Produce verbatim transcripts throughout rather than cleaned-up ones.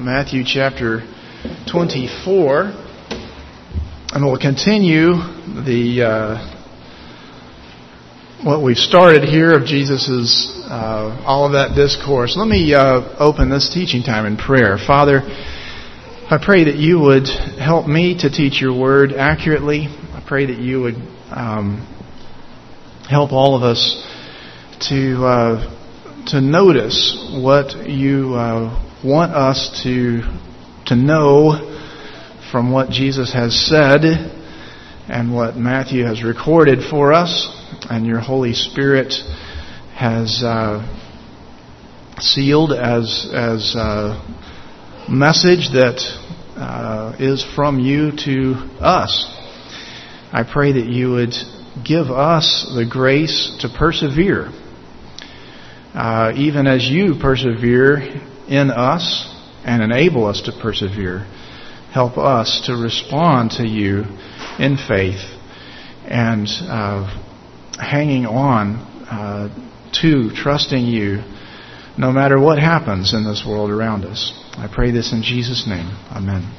Matthew chapter twenty-four, and we'll continue the uh, what we've started here of Jesus's uh, Olivet Discourse. Let me uh, open this teaching time in prayer. Father, I pray that you would help me to teach your word accurately. I pray that you would um, help all of us to uh, to notice what you uh, want us to to know from what Jesus has said and what Matthew has recorded for us, and your Holy Spirit has uh, sealed as as a message that uh, is from you to us. I pray that you would give us the grace to persevere, uh, even as you persevere in us and enable us to persevere. Help us to respond to you in faith and uh, hanging on uh, to trusting you no matter what happens in this world around us. I pray this in Jesus' name. Amen.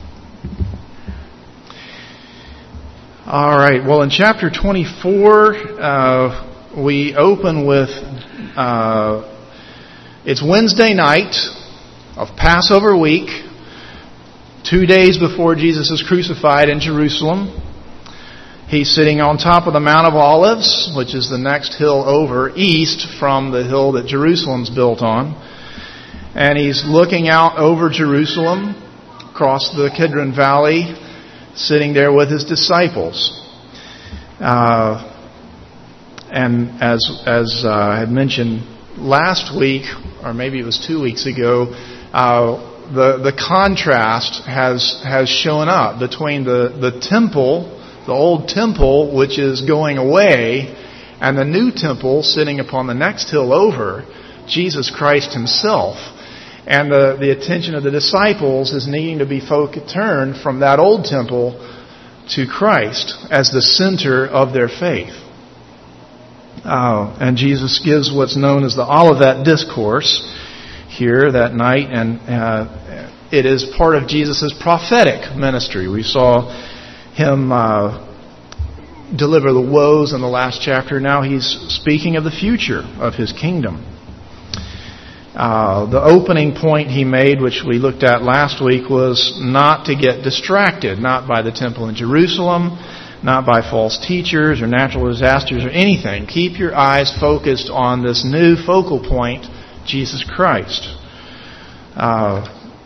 All right. Well, in chapter twenty-four, uh, we open with uh, it's Wednesday night of Passover week, two days before Jesus is crucified in Jerusalem. He's sitting on top of the Mount of Olives, which is the next hill over east from the hill that Jerusalem's built on. And he's looking out over Jerusalem, across the Kidron Valley, sitting there with his disciples. Uh, and as as uh, I had mentioned last week, or maybe it was two weeks ago, uh, the the contrast has has shown up between the, the temple, the old temple, which is going away, and the new temple sitting upon the next hill over, Jesus Christ himself. And the, the attention of the disciples is needing to be focused, turned from that old temple to Christ as the center of their faith. Uh, and Jesus gives what's known as the Olivet Discourse here that night, and uh, it is part of Jesus' prophetic ministry. We saw him uh, deliver the woes in the last chapter. Now he's speaking of the future of his kingdom. Uh, the opening point he made, which we looked at last week, was not to get distracted, not by the temple in Jerusalem, not by false teachers or natural disasters or anything. Keep your eyes focused on this new focal point, Jesus Christ. Uh,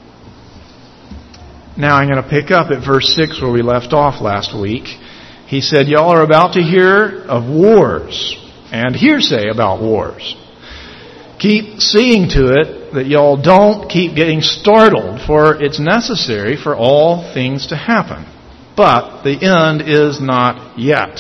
now I'm going to pick up at verse six where we left off last week. He said, y'all are about to hear of wars and hearsay about wars. Keep seeing to it that y'all don't keep getting startled, for it's necessary for all things to happen. But the end is not yet.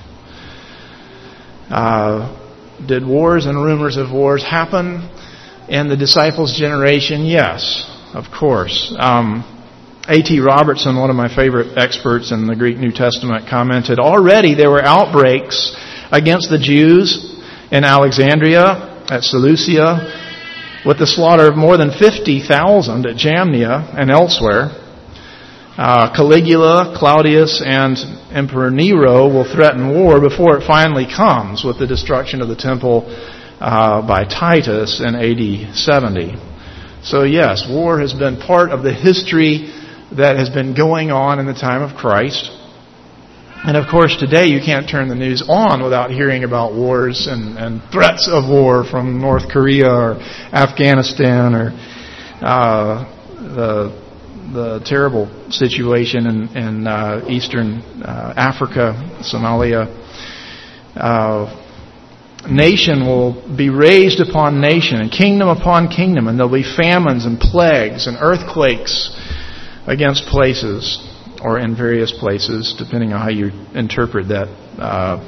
Uh, did wars and rumors of wars happen in the disciples' generation? Yes, of course. Um, A T Robertson, one of my favorite experts in the Greek New Testament, commented, already there were outbreaks against the Jews in Alexandria, at Seleucia, with the slaughter of more than fifty thousand at Jamnia and elsewhere. Uh, Caligula, Claudius, and Emperor Nero will threaten war before it finally comes with the destruction of the temple uh, by Titus in A D seventy. So yes, war has been part of the history that has been going on in the time of Christ. And of course, today you can't turn the news on without hearing about wars and, and threats of war from North Korea or Afghanistan or uh, the the terrible situation in, in uh, Eastern uh, Africa, Somalia. Uh, nation will be raised upon nation and kingdom upon kingdom, and there'll be famines and plagues and earthquakes against places, or in various places, depending on how you interpret that uh,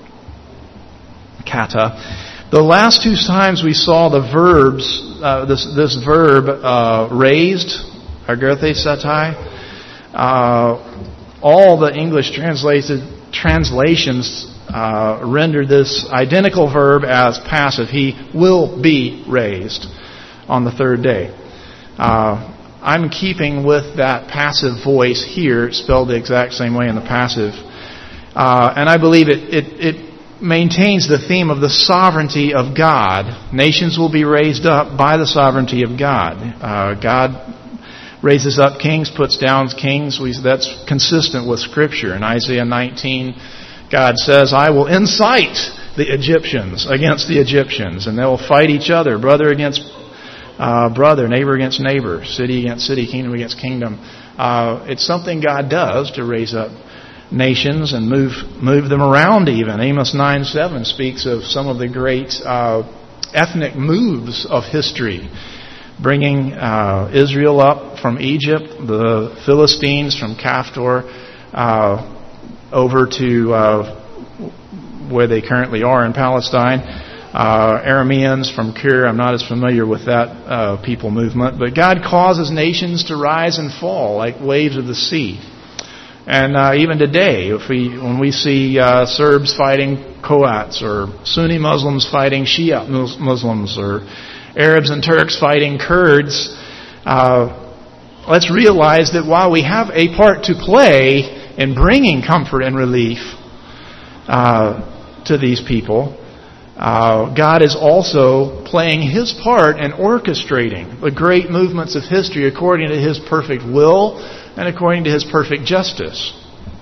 kata. The last two times we saw the verbs, uh, this this verb uh, raised, agerthe satai, uh, all the English translated translations uh, render this identical verb as passive. He will be raised on the third day. Uh, I'm keeping with that passive voice here, spelled the exact same way in the passive. Uh, and I believe it, it, it maintains the theme of the sovereignty of God. Nations will be raised up by the sovereignty of God. Uh, God raises up kings, puts down kings. We, that's consistent with Scripture. In Isaiah nineteen, God says, I will incite the Egyptians against the Egyptians, and they will fight each other, brother against uh, brother, neighbor against neighbor, city against city, kingdom against kingdom. Uh, it's something God does to raise up nations and move move them around even. Amos nine seven speaks of some of the great uh, ethnic moves of history, bringing uh, Israel up from Egypt, the Philistines from Caphtor, uh, over to uh, where they currently are in Palestine. Uh, Arameans from Kir. I'm not as familiar with that uh, people movement, but God causes nations to rise and fall like waves of the sea. And uh, even today, if we when we see uh, Serbs fighting Croats, or Sunni Muslims fighting Shia Muslims, or Arabs and Turks fighting Kurds, uh, let's realize that while we have a part to play in bringing comfort and relief uh, to these people, uh, God is also playing His part in orchestrating the great movements of history according to His perfect will and according to His perfect justice.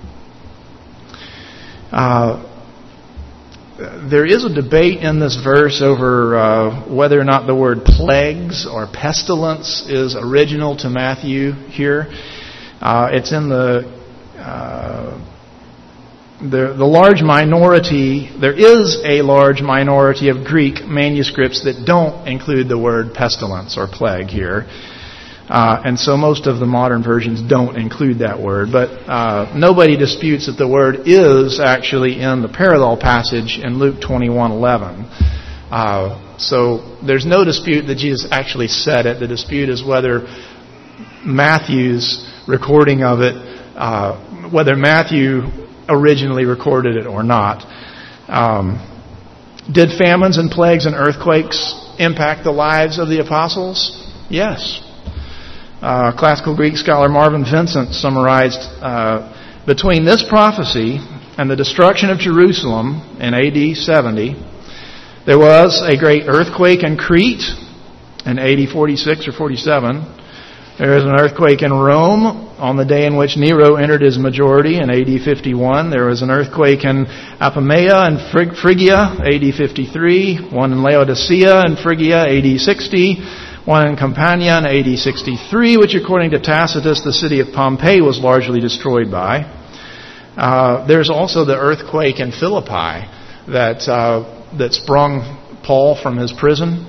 Uh, there is a debate in this verse over uh, whether or not the word plagues or pestilence is original to Matthew here. Uh, it's in the, uh, the the large minority. There is a large minority of Greek manuscripts that don't include the word pestilence or plague here. Uh, and so most of the modern versions don't include that word. But uh, nobody disputes that the word is actually in the parallel passage in Luke twenty-one eleven. Uh, so there's no dispute that Jesus actually said it. The dispute is whether Matthew's recording of it, uh, whether Matthew originally recorded it or not. Um, did famines and plagues and earthquakes impact the lives of the apostles? Yes. Uh, classical Greek scholar Marvin Vincent summarized uh, between this prophecy and the destruction of Jerusalem in A D seventy, there was a great earthquake in Crete in A D forty-six or forty-seven. There was an earthquake in Rome on the day in which Nero entered his majority in A D fifty-one. There was an earthquake in Apamea and Phryg- Phrygia, A D fifty-three. One in Laodicea and Phrygia, A D sixty. One in Campania in A D sixty-three, which according to Tacitus, the city of Pompeii was largely destroyed by. Uh, there's also the earthquake in Philippi that uh, that sprung Paul from his prison.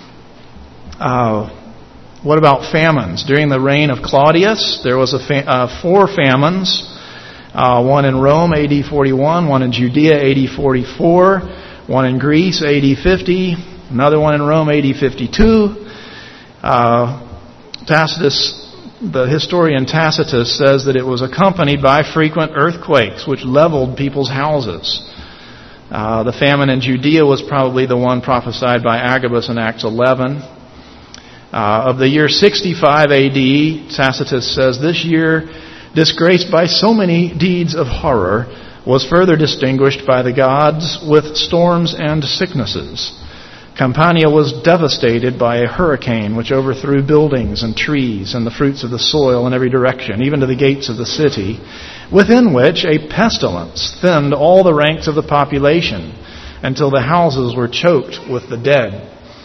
Uh, what about famines? During the reign of Claudius, there was a fa- uh, four famines. Uh, one in Rome, A D forty-one. One in Judea, A D forty-four. One in Greece, A D fifty. Another one in Rome, A D fifty-two. Uh, Tacitus, the historian Tacitus, says that it was accompanied by frequent earthquakes which leveled people's houses. Uh, the famine in Judea was probably the one prophesied by Agabus in Acts eleven. Uh, of the year sixty-five A D, Tacitus says, this year, disgraced by so many deeds of horror, was further distinguished by the gods with storms and sicknesses. Campania was devastated by a hurricane which overthrew buildings and trees and the fruits of the soil in every direction, even to the gates of the city, within which a pestilence thinned all the ranks of the population until the houses were choked with the dead.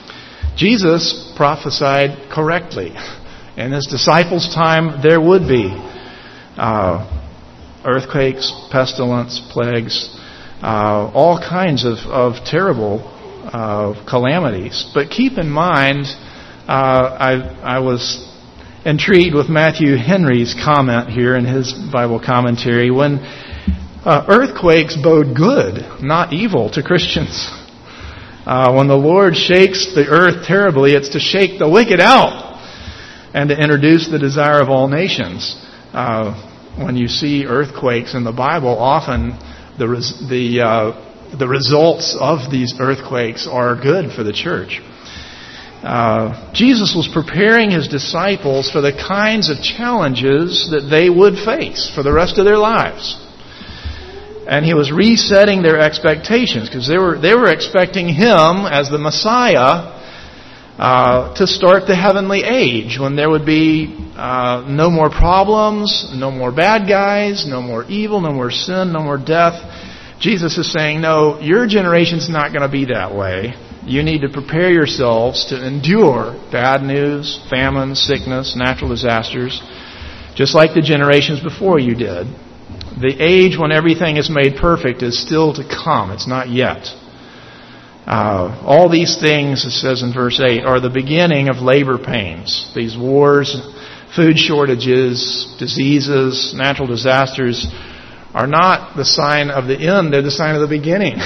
Jesus prophesied correctly. In His disciples' time, there would be uh, earthquakes, pestilence, plagues, uh, all kinds of, of terrible Uh, calamities. But keep in mind, uh, I, I was intrigued with Matthew Henry's comment here in his Bible commentary when uh, earthquakes bode good, not evil, to Christians. Uh, when the Lord shakes the earth terribly, it's to shake the wicked out and to introduce the desire of all nations. Uh, when you see earthquakes in the Bible, often the the uh, The results of these earthquakes are good for the church. Uh, Jesus was preparing His disciples for the kinds of challenges that they would face for the rest of their lives. And He was resetting their expectations, because they were, they were expecting Him as the Messiah uh, to start the heavenly age, when there would be uh, no more problems, no more bad guys, no more evil, no more sin, no more death. Jesus is saying, no, your generation's not going to be that way. You need to prepare yourselves to endure bad news, famine, sickness, natural disasters, just like the generations before you did. The age when everything is made perfect is still to come. It's not yet. Uh, all these things, it says in verse eight, are the beginning of labor pains. These wars, food shortages, diseases, natural disasters are not the sign of the end. They're the sign of the beginning.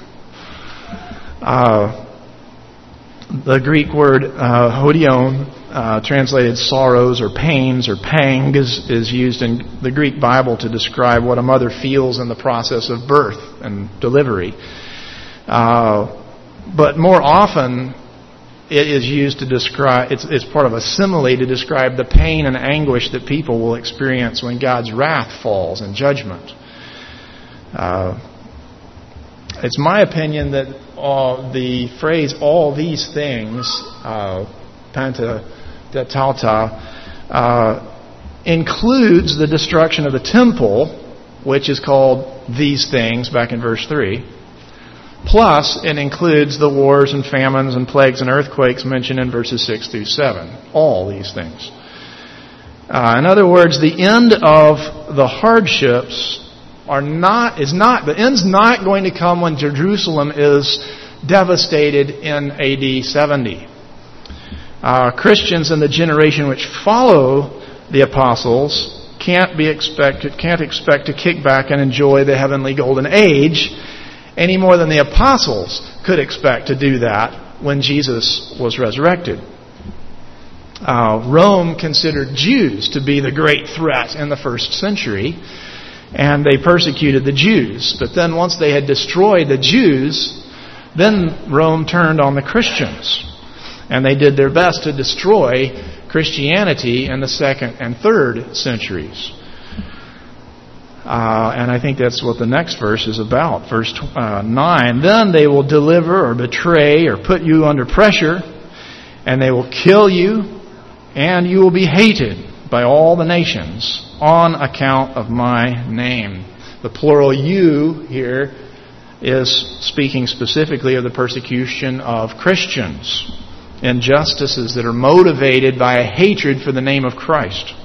Uh, The Greek word uh, hodion, uh, translated sorrows or pains or pang, is, is used in the Greek Bible to describe what a mother feels in the process of birth and delivery. Uh, but more often, it is used to describe, it's, it's part of a simile to describe the pain and anguish that people will experience when God's wrath falls in judgment. Uh, it's my opinion that Uh, the phrase "all these things," uh, panta tauta, uh, includes the destruction of the temple, which is called "these things" back in verse three. Plus, it includes the wars and famines and plagues and earthquakes mentioned in verses six through seven. All these things. Uh, in other words, the end of the hardships are not is not the end's not going to come when Jerusalem is devastated in A D seventy. Uh, Christians in the generation which follow the apostles can't be expected can't expect to kick back and enjoy the heavenly golden age any more than the apostles could expect to do that when Jesus was resurrected. Uh, Rome considered Jews to be the great threat in the first century. And they persecuted the Jews. But then once they had destroyed the Jews, then Rome turned on the Christians. And they did their best to destroy Christianity in the second and third centuries. Uh, and I think that's what the next verse is about. Verse uh, nine, then they will deliver or betray or put you under pressure, and they will kill you, and you will be hated by all the nations on account of my name. The plural you here is speaking specifically of the persecution of Christians, injustices that are motivated by a hatred for the name of Christ.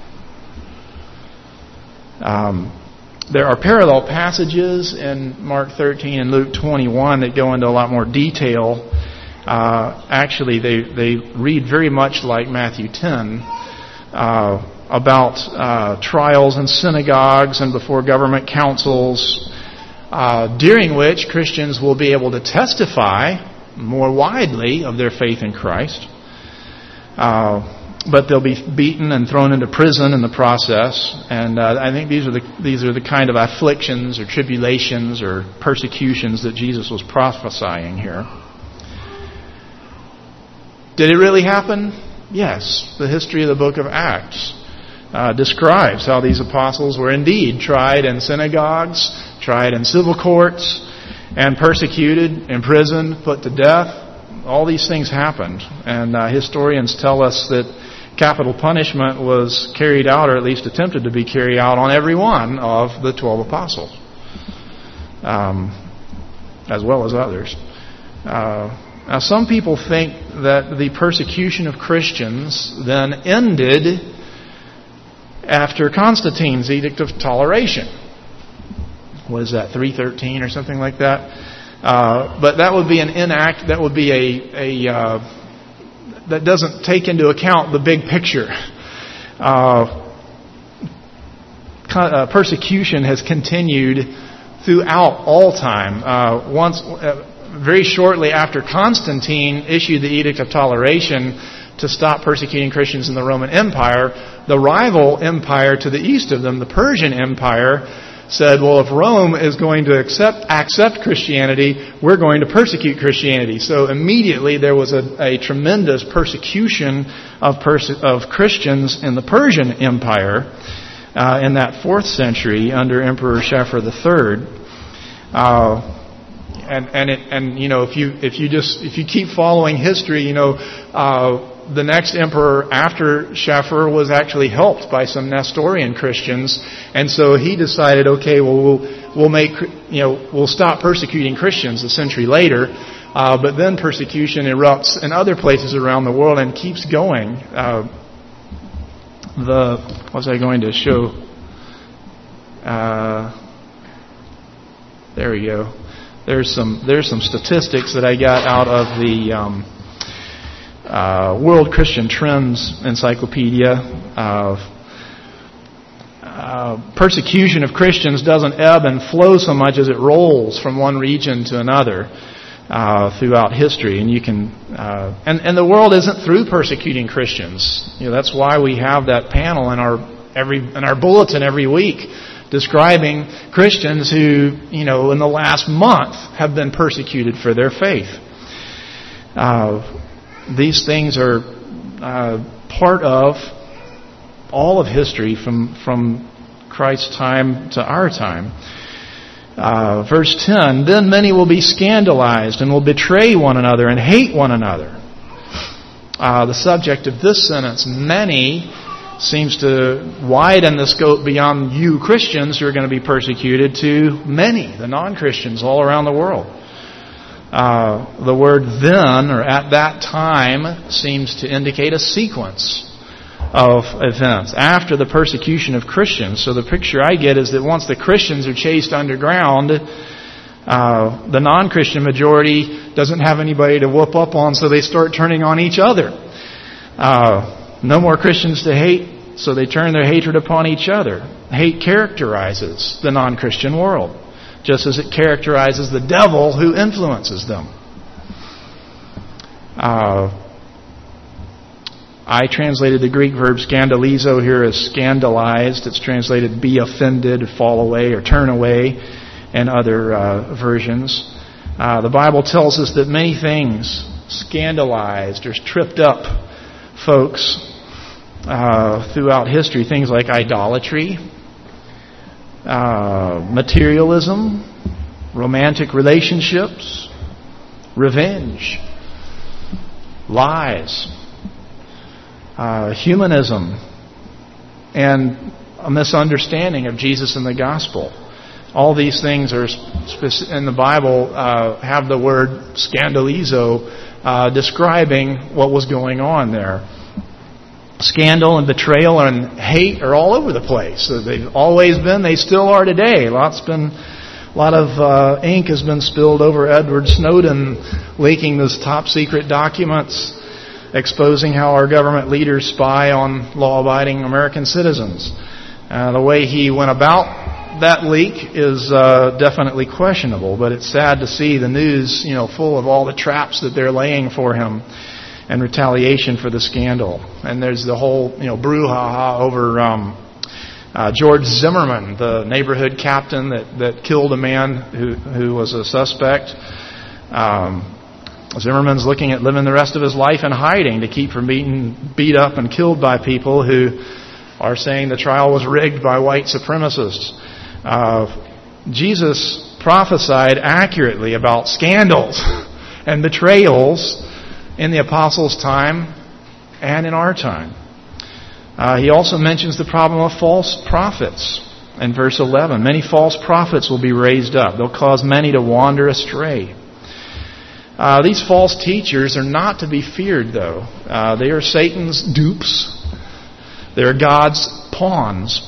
Um, there are parallel passages in Mark thirteen and Luke twenty-one that go into a lot more detail. Uh, actually, they, they read very much like Matthew ten. Uh, about uh, trials in synagogues and before government councils, uh, during which Christians will be able to testify more widely of their faith in Christ. Uh, but they'll be beaten and thrown into prison in the process. And uh, I think these are the these are the kind of afflictions or tribulations or persecutions that Jesus was prophesying here. Did it really happen? Yes. The history of the book of Acts Uh, describes how these apostles were indeed tried in synagogues, tried in civil courts, and persecuted, imprisoned, put to death. All these things happened. And uh, historians tell us that capital punishment was carried out, or at least attempted to be carried out, on every one of the twelve apostles, um, as well as others. Uh, now, some people think that the persecution of Christians then ended after Constantine's Edict of Toleration. What is that, three thirteen or something like that? Uh, but that would be an inact, that would be a, a uh, that doesn't take into account the big picture. Uh, con- uh, persecution has continued throughout all time. Uh, once, uh, very shortly after Constantine issued the Edict of Toleration to stop persecuting Christians in the Roman Empire, the rival empire to the east of them, the Persian Empire, said, well, if Rome is going to accept accept Christianity, we're going to persecute Christianity. So immediately there was a, a tremendous persecution of perse- of Christians in the Persian Empire uh, in that fourth century under Emperor Shapur the Third. Uh, and and it, and you know if you if you just if you keep following history, you know. Uh, The next emperor after Shapur was actually helped by some Nestorian Christians, and so he decided, okay, well, we'll we'll make you know we'll stop persecuting Christians a century later, uh, but then persecution erupts in other places around the world and keeps going. Uh, the what was I going to show? Uh, there we go. There's some there's some statistics that I got out of the. Um, Uh, World Christian Trends Encyclopedia. Uh, uh, persecution of Christians doesn't ebb and flow so much as it rolls from one region to another uh, throughout history. And you can, uh, and and the world isn't through persecuting Christians. You know, that's why we have that panel in our every in our bulletin every week describing Christians who, you know, in the last month have been persecuted for their faith. Uh, These things are uh, part of all of history from from Christ's time to our time. Uh, verse ten, then many will be scandalized and will betray one another and hate one another. Uh, the subject of this sentence, many, seems to widen the scope beyond you Christians who are going to be persecuted to many, the non-Christians all around the world. Uh, the word then, or at that time, seems to indicate a sequence of events after the persecution of Christians. So the picture I get is that once the Christians are chased underground, uh, the non-Christian majority doesn't have anybody to whoop up on, so they start turning on each other. Uh, no more Christians to hate, so they turn their hatred upon each other. Hate characterizes the non-Christian world, just as it characterizes the devil who influences them. Uh, I translated the Greek verb scandalizo here as scandalized. It's translated be offended, fall away, or turn away in other uh, versions. Uh, the Bible tells us that many things scandalized or tripped up folks uh, throughout history. Things like idolatry, Uh, materialism, romantic relationships, revenge, lies, uh, humanism, and a misunderstanding of Jesus and the gospel. All these things are speci- in the Bible uh, have the word scandalizo uh, describing what was going on there. Scandal and betrayal and hate are all over the place. They've always been. They still are today. Lots been, a lot of uh, ink has been spilled over Edward Snowden leaking those top secret documents exposing how our government leaders spy on law-abiding American citizens. Uh, the way he went about that leak is uh, definitely questionable, but it's sad to see the news, you know, full of all the traps that they're laying for him and retaliation for the scandal. And there's the whole, you know, brouhaha over um, uh, George Zimmerman, the neighborhood captain that, that killed a man who, who was a suspect. Um, Zimmerman's looking at living the rest of his life in hiding to keep from being beat up and killed by people who are saying the trial was rigged by white supremacists. Uh, Jesus prophesied accurately about scandals and betrayals in the apostles' time and in our time. Uh, he also mentions the problem of false prophets in verse eleven. Many false prophets will be raised up. They'll cause many to wander astray. Uh, these false teachers are not to be feared, though. Uh, they are Satan's dupes. They're God's pawns.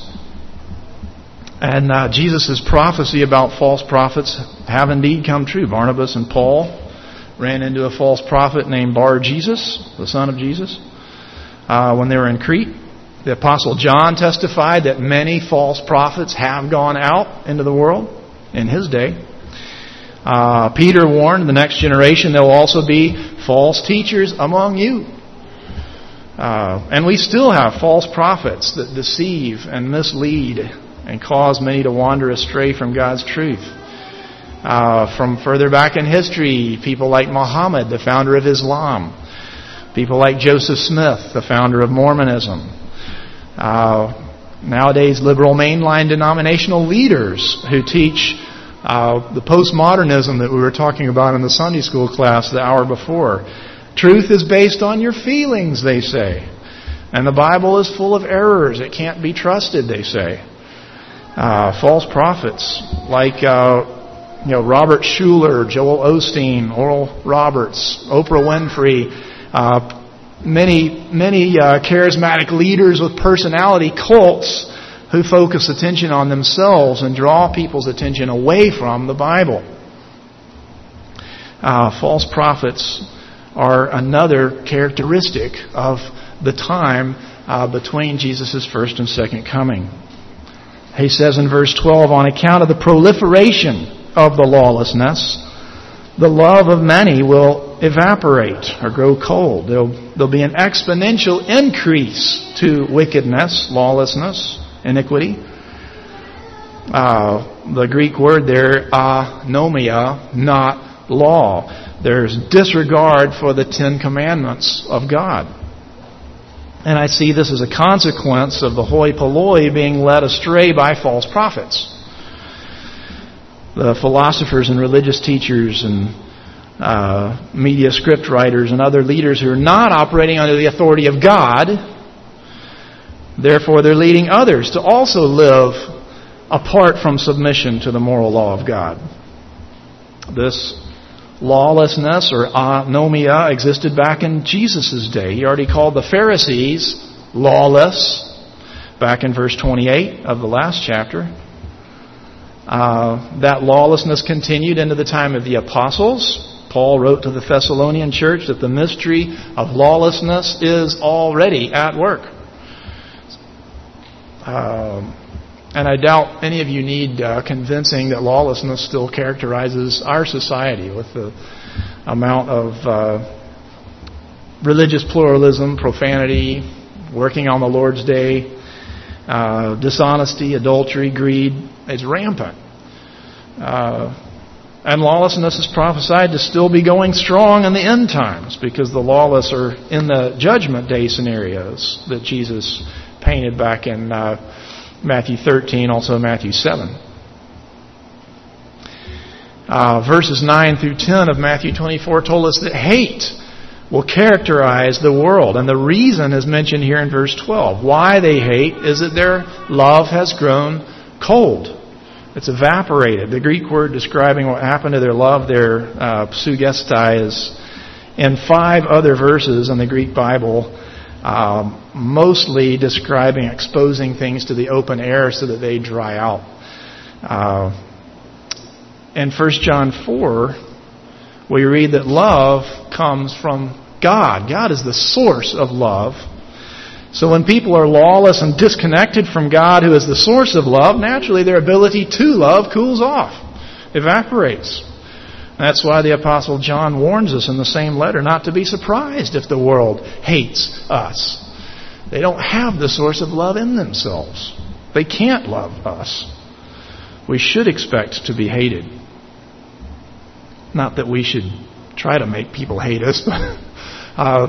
And uh, Jesus' prophecy about false prophets have indeed come true. Barnabas and Paul ran into a false prophet named Bar-Jesus, the son of Jesus, uh, when they were in Crete. The Apostle John testified that many false prophets have gone out into the world in his day. Uh, Peter warned the next generation there will also be false teachers among you. Uh, and we still have false prophets that deceive and mislead and cause many to wander astray from God's truth. Uh, from further back in history, people like Muhammad, the founder of Islam. People like Joseph Smith, the founder of Mormonism. Uh, nowadays, liberal mainline denominational leaders who teach uh, the postmodernism that we were talking about in the Sunday school class the hour before. Truth is based on your feelings, they say. And the Bible is full of errors. It can't be trusted, they say. Uh, false prophets like uh, you know Robert Schuller, Joel Osteen, Oral Roberts, Oprah Winfrey, uh, many many uh, charismatic leaders with personality cults who focus attention on themselves and draw people's attention away from the Bible. Uh, false prophets are another characteristic of the time uh, between Jesus' first and second coming. He says in verse twelve, on account of the proliferation of the lawlessness, the love of many will evaporate or grow cold. There'll, there'll be an exponential increase to wickedness, lawlessness, iniquity. Uh, the Greek word there, anomia, not law. There's disregard for the Ten Commandments of God. And I see this as a consequence of the hoi polloi being led astray by false prophets. The philosophers and religious teachers and uh, media script writers and other leaders who are not operating under the authority of God, therefore they're leading others to also live apart from submission to the moral law of God. This lawlessness or anomia existed back in Jesus' day. He already called the Pharisees lawless back in verse twenty-eight of the last chapter. Uh, that lawlessness continued into the time of the apostles. Paul wrote to the Thessalonian church that the mystery of lawlessness is already at work. Um, And I doubt any of you need uh, convincing that lawlessness still characterizes our society with the amount of uh, religious pluralism, profanity, working on the Lord's Day, uh, dishonesty, adultery, greed. It's rampant. Uh, and lawlessness is prophesied to still be going strong in the end times because the lawless are in the judgment day scenarios that Jesus painted back in Uh, Matthew thirteen, also Matthew seven. Uh, verses nine through ten of Matthew twenty-four told us that hate will characterize the world. And the reason is mentioned here in verse twelve. Why they hate is that their love has grown cold. It's evaporated. The Greek word describing what happened to their love there, uh, psugestai, is in five other verses in the Greek Bible. Um, mostly describing exposing things to the open air so that they dry out. Uh, in First John four, we read that love comes from God. God is the source of love. So when people are lawless and disconnected from God, who is the source of love, naturally their ability to love cools off, evaporates. That's why the Apostle John warns us in the same letter not to be surprised if the world hates us. They don't have the source of love in themselves. They can't love us. We should expect to be hated. Not that we should try to make people hate us, but uh,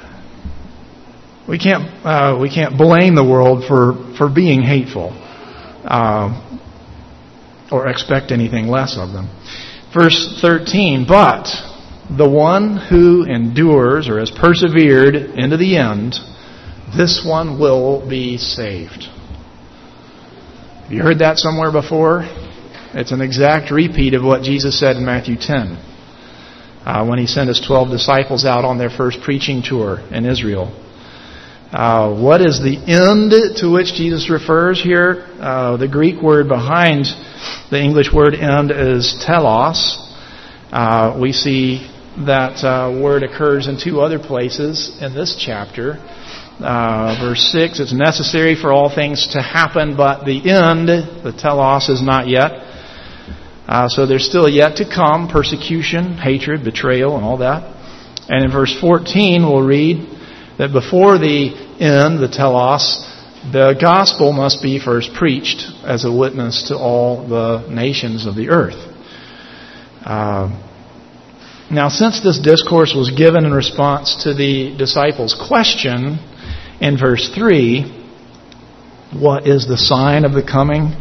we can't uh, we can't blame the world for, for being hateful uh, or expect anything less of them. Verse thirteen, but the one who endures or has persevered into the end, this one will be saved. Have you heard that somewhere before? It's an exact repeat of what Jesus said in Matthew ten uh, when He sent His twelve disciples out on their first preaching tour in Israel. Uh, what is the end to which Jesus refers here? Uh, the Greek word behind the English word end is telos. Uh, we see that uh, word occurs in two other places in this chapter. Uh, verse six, it's necessary for all things to happen, but the end, the telos, is not yet. Uh, so there's still yet to come persecution, hatred, betrayal, and all that. And in verse fourteen, we'll read that before the end, the telos, the gospel must be first preached as a witness to all the nations of the earth. Uh, now, since this discourse was given in response to the disciples' question in verse three, what is the sign of the coming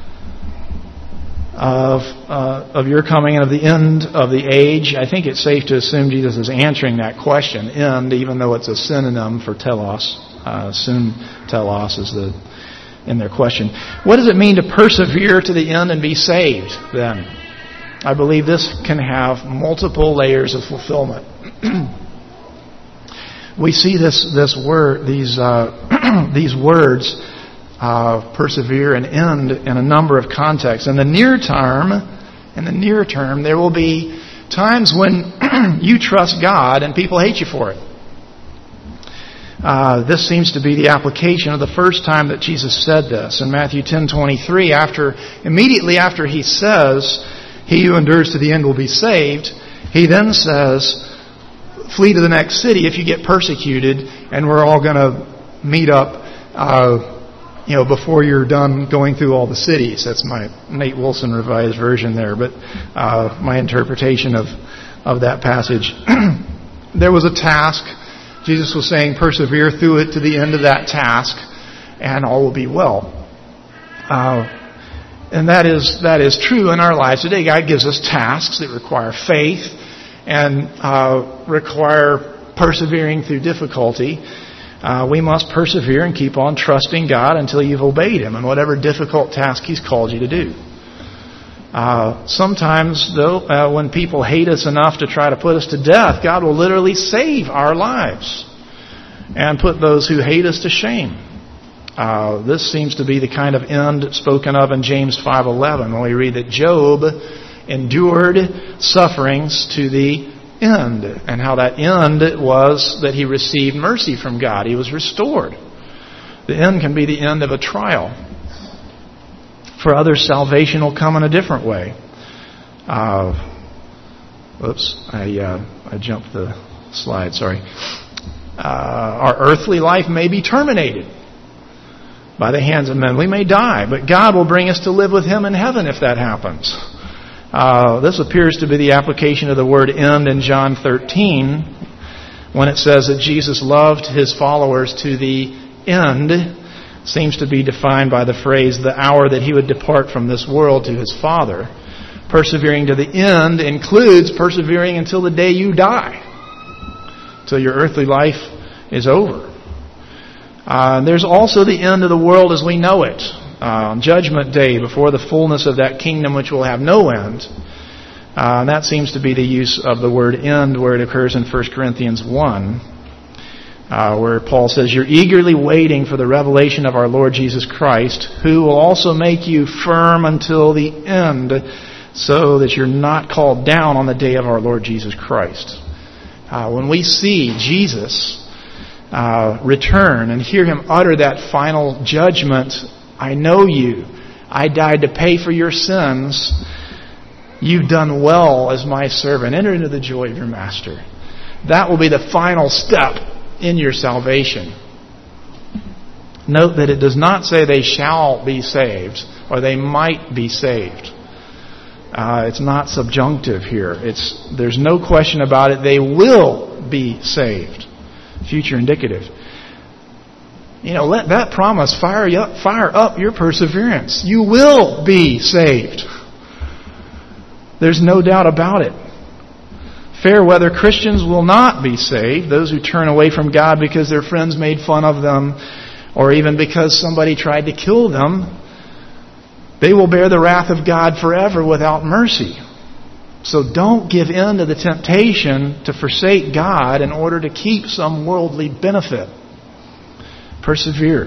of uh, of your coming and of the end of the age? I think it's safe to assume Jesus is answering that question. End, even though it's a synonym for telos. Uh, assume telos is the in their question. What does it mean to persevere to the end and be saved then? I believe this can have multiple layers of fulfillment. We see this this word these uh, these words uh, persevere and end in a number of contexts. In the near term, in the near term, there will be times when you trust God and people hate you for it. Uh, this seems to be the application of the first time that Jesus said this. In Matthew ten twenty-three, after immediately after He says, "He who endures to the end will be saved," He then says, "Flee to the next city if you get persecuted, and we're all going to meet up, uh, you know, before you're done going through all the cities." That's my Nate Wilson revised version there, but uh, my interpretation of of that passage. There was a task. Jesus was saying, persevere through it to the end of that task, and all will be well. Uh, and that is that is true in our lives today. God gives us tasks that require faith and uh, require persevering through difficulty. Uh, we must persevere and keep on trusting God until you've obeyed Him in whatever difficult task He's called you to do. Uh, sometimes, though, uh, when people hate us enough to try to put us to death, God will literally save our lives and put those who hate us to shame. Uh, this seems to be the kind of end spoken of in James five eleven, when we read that Job endured sufferings to the end, and how that end was that he received mercy from God. He was restored. The end can be the end of a trial. For others, salvation will come in a different way. Uh, oops, I uh, I jumped the slide, sorry. Uh, our earthly life may be terminated by the hands of men. We may die, but God will bring us to live with Him in heaven if that happens. Uh, this appears to be the application of the word end in John thirteen, when it says that Jesus loved His followers to the end. Seems to be defined by the phrase, the hour that He would depart from this world to His Father. Persevering to the end includes persevering until the day you die, till your earthly life is over. Uh, there's also the end of the world as we know it. Uh, on Judgment Day, before the fullness of that kingdom which will have no end. Uh, and that seems to be the use of the word end where it occurs in First Corinthians one. Uh, where Paul says, "You're eagerly waiting for the revelation of our Lord Jesus Christ, who will also make you firm until the end, so that you're not called down on the day of our Lord Jesus Christ." Uh, when we see Jesus uh, return and hear Him utter that final judgment, "I know you. I died to pay for your sins. You've done well as my servant. Enter into the joy of your master." That will be the final step in your salvation. Note that it does not say they shall be saved or they might be saved. Uh, it's not subjunctive here. It's there's no question about it. They will be saved. Future indicative. You know, let that promise fire you up, fire up your perseverance. You will be saved. There's no doubt about it. Fair weather Christians will not be saved. Those who turn away from God because their friends made fun of them, or even because somebody tried to kill them, they will bear the wrath of God forever without mercy. So don't give in to the temptation to forsake God in order to keep some worldly benefit. Persevere.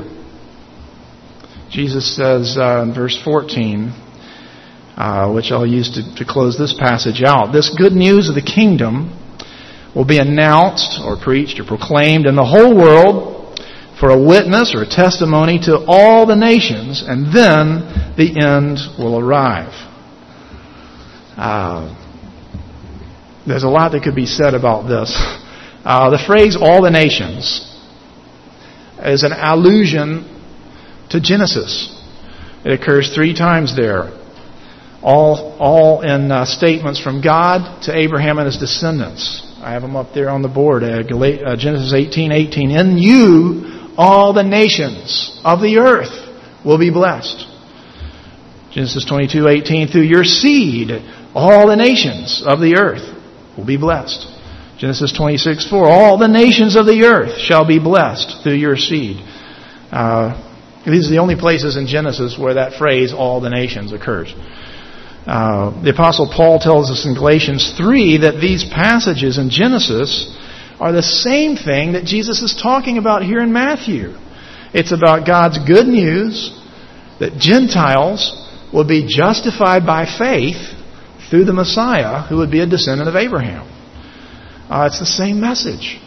Jesus says uh, in verse fourteen, Uh, which I'll use to, to close this passage out. This good news of the kingdom will be announced or preached or proclaimed in the whole world for a witness or a testimony to all the nations, and then the end will arrive. Uh, there's a lot that could be said about this. Uh, the phrase "all the nations" is an allusion to Genesis. It occurs three times there. All, all in uh, statements from God to Abraham and his descendants. I have them up there on the board. Uh, Genesis eighteen eighteen. In you, all the nations of the earth will be blessed. Genesis twenty-two eighteen. Through your seed, all the nations of the earth will be blessed. Genesis twenty-six four. All the nations of the earth shall be blessed through your seed. Uh, these are the only places in Genesis where that phrase, all the nations, occurs. Uh, the Apostle Paul tells us in Galatians three that these passages in Genesis are the same thing that Jesus is talking about here in Matthew. It's about God's good news that Gentiles will be justified by faith through the Messiah who would be a descendant of Abraham. Uh, it's the same message.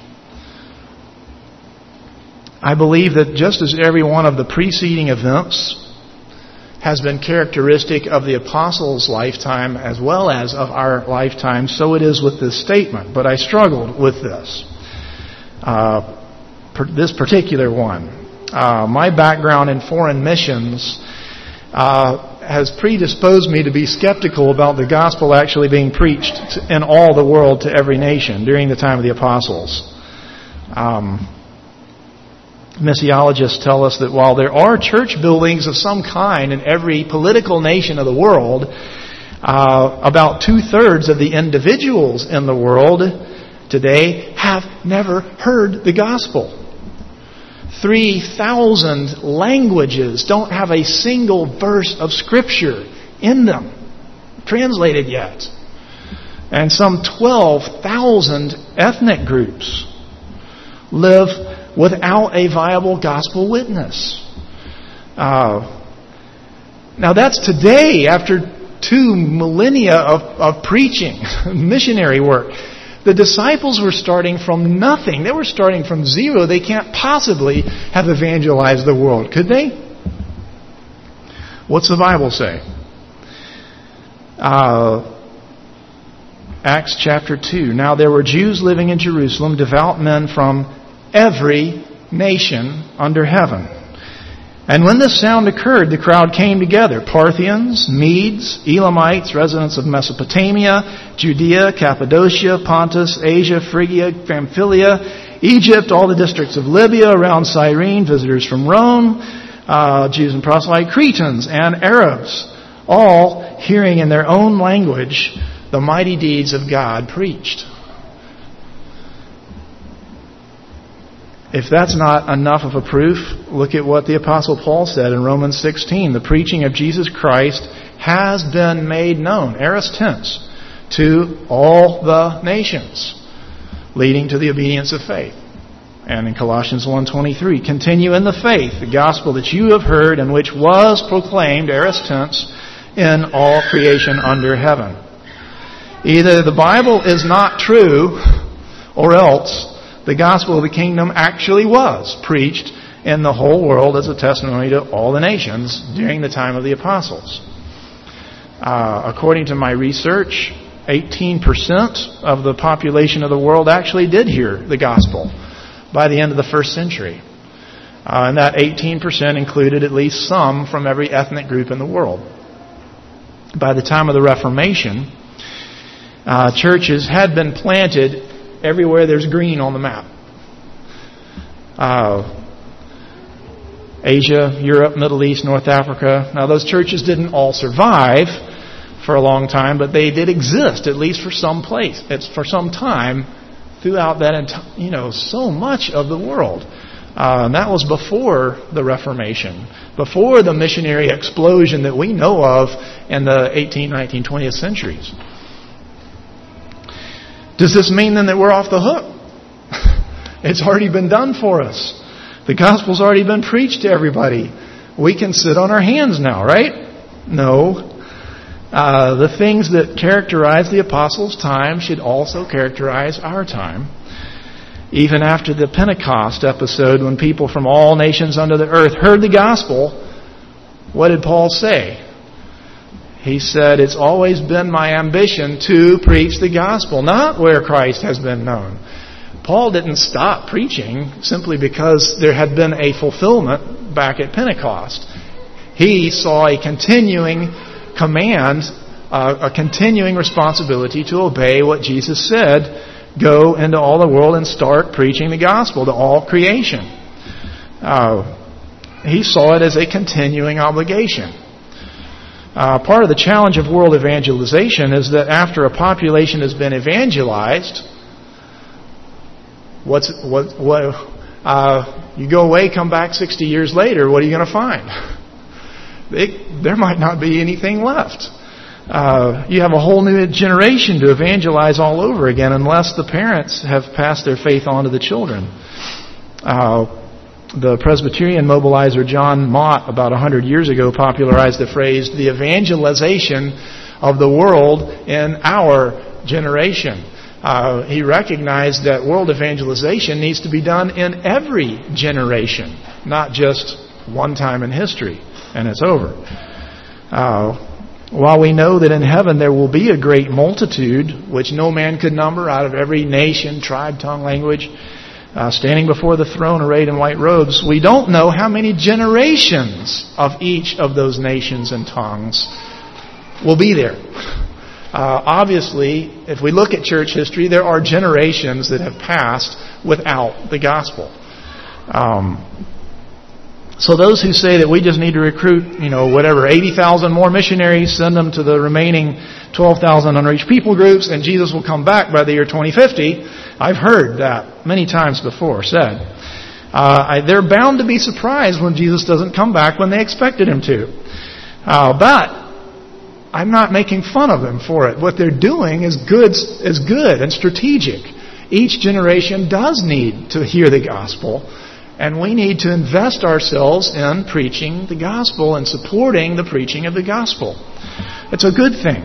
I believe that just as every one of the preceding events has been characteristic of the apostles' lifetime as well as of our lifetime, so it is with this statement. But I struggled with this. Uh, per, this particular one. Uh, my background in foreign missions uh, has predisposed me to be skeptical about the gospel actually being preached to, in all the world to every nation during the time of the apostles. Um, Missiologists tell us that while there are church buildings of some kind in every political nation of the world, uh, about two-thirds of the individuals in the world today have never heard the gospel. three thousand languages don't have a single verse of Scripture in them, translated yet. And some twelve thousand ethnic groups live without a viable gospel witness. Uh, now that's today, after two millennia of, of preaching, missionary work. The disciples were starting from nothing. They were starting from zero. They can't possibly have evangelized the world, could they? What's the Bible say? Uh, Acts chapter two. Now there were Jews living in Jerusalem, devout men from every nation under heaven. And when this sound occurred, the crowd came together. Parthians, Medes, Elamites, residents of Mesopotamia, Judea, Cappadocia, Pontus, Asia, Phrygia, Pamphylia, Egypt, all the districts of Libya around Cyrene, visitors from Rome, uh, Jews and proselyte, Cretans and Arabs, all hearing in their own language the mighty deeds of God preached. If that's not enough of a proof, look at what the Apostle Paul said in Romans sixteen. The preaching of Jesus Christ has been made known, aorist tense, to all the nations, leading to the obedience of faith. And in Colossians one twenty-three, continue in the faith, the gospel that you have heard and which was proclaimed, aorist tense, in all creation under heaven. Either the Bible is not true, or else the gospel of the kingdom actually was preached in the whole world as a testimony to all the nations during the time of the apostles. Uh, according to my research, eighteen percent of the population of the world actually did hear the gospel by the end of the first century. Uh, and that eighteen percent included at least some from every ethnic group in the world. By the time of the Reformation, uh, churches had been planted everywhere there's green on the map. Uh, Asia, Europe, Middle East, North Africa. Now those churches didn't all survive for a long time, but they did exist, at least for some place. It's for some time throughout that entire, you know, so much of the world. Uh, and that was before the Reformation, before the missionary explosion that we know of in the eighteenth, nineteenth, twentieth centuries. Does this mean then that we're off the hook? It's already been done for us. The gospel's already been preached to everybody. We can sit on our hands now, right? No. Uh, the things that characterize the apostles' time should also characterize our time. Even after the Pentecost episode, when people from all nations under the earth heard the gospel, what did Paul say? He said, it's always been my ambition to preach the gospel, not where Christ has been known, Paul didn't stop preaching simply because there had been a fulfillment back at Pentecost. He saw a continuing command, uh, a continuing responsibility to obey what Jesus said, go into all the world and start preaching the gospel to all creation. Uh, he saw it as a continuing obligation. Uh, part of the challenge of world evangelization is that after a population has been evangelized, what's what what uh, you go away, come back sixty years later, what are you going to find? It, there might not be anything left. Uh, you have a whole new generation to evangelize all over again, unless the parents have passed their faith on to the children. Uh, The Presbyterian mobilizer John Mott, about one hundred years ago, popularized the phrase, the evangelization of the world in our generation. Uh, he recognized that world evangelization needs to be done in every generation, not just one time in history, and it's over. Uh, while we know that in heaven there will be a great multitude, which no man could number, out of every nation, tribe, tongue, language, Uh, standing before the throne arrayed in white robes, we don't know how many generations of each of those nations and tongues will be there. Uh, obviously, if we look at church history, there are generations that have passed without the gospel. Um, so those who say that we just need to recruit, you know, whatever, eighty thousand more missionaries, send them to the remaining twelve thousand unreached people groups, and Jesus will come back by the year twenty fifty, I've heard that many times before said. Uh, I, they're bound to be surprised when Jesus doesn't come back when they expected Him to. Uh, but I'm not making fun of them for it. What they're doing is good, is good and strategic. Each generation does need to hear the gospel, and we need to invest ourselves in preaching the gospel and supporting the preaching of the gospel. It's a good thing.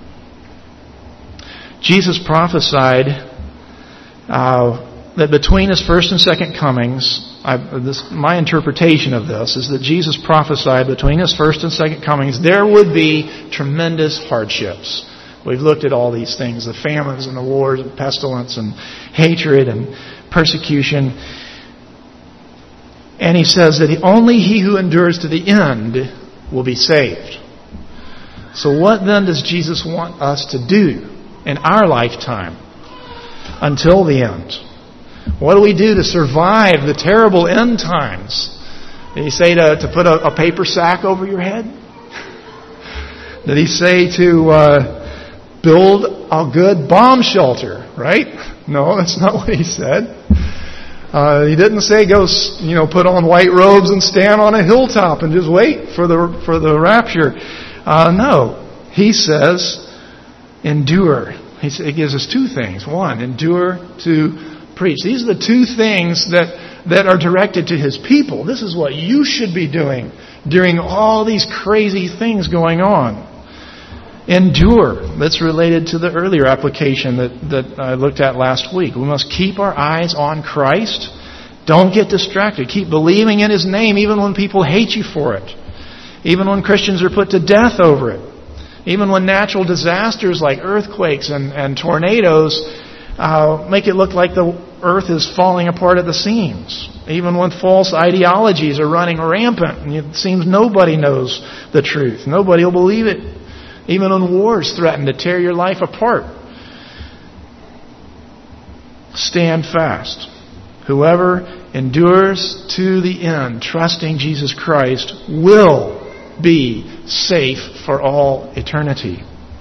Jesus prophesied uh, that between His first and second comings, I, this, my interpretation of this is that Jesus prophesied between His first and second comings there would be tremendous hardships. We've looked at all these things, the famines and the wars and pestilence and hatred and persecution. And He says that only he who endures to the end will be saved. So what then does Jesus want us to do in our lifetime until the end? What do we do to survive the terrible end times? Did He say to, to put a, a paper sack over your head? Did He say to uh, build a good bomb shelter, right? No, that's not what He said. Uh, he didn't say go, you know, put on white robes and stand on a hilltop and just wait for the for the rapture. Uh, no, He says endure. He gives us two things. One, endure to preach. These are the two things that that are directed to His people. This is what you should be doing during all these crazy things going on. Endure. That's related to the earlier application that, that I looked at last week. We must keep our eyes on Christ. Don't get distracted. Keep believing in His name even when people hate you for it. Even when Christians are put to death over it. Even when natural disasters like earthquakes and, and tornadoes uh, make it look like the earth is falling apart at the seams. Even when false ideologies are running rampant and it seems nobody knows the truth. Nobody will believe it. Even when wars threaten to tear your life apart. Stand fast. Whoever endures to the end, trusting Jesus Christ, will be safe for all eternity.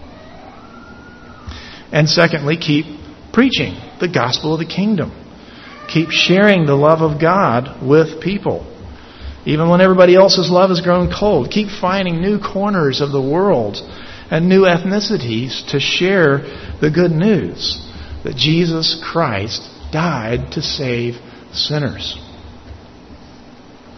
And secondly, keep preaching the gospel of the kingdom. Keep sharing the love of God with people. Even when everybody else's love has grown cold. Keep finding new corners of the world and new ethnicities to share the good news that Jesus Christ died to save sinners.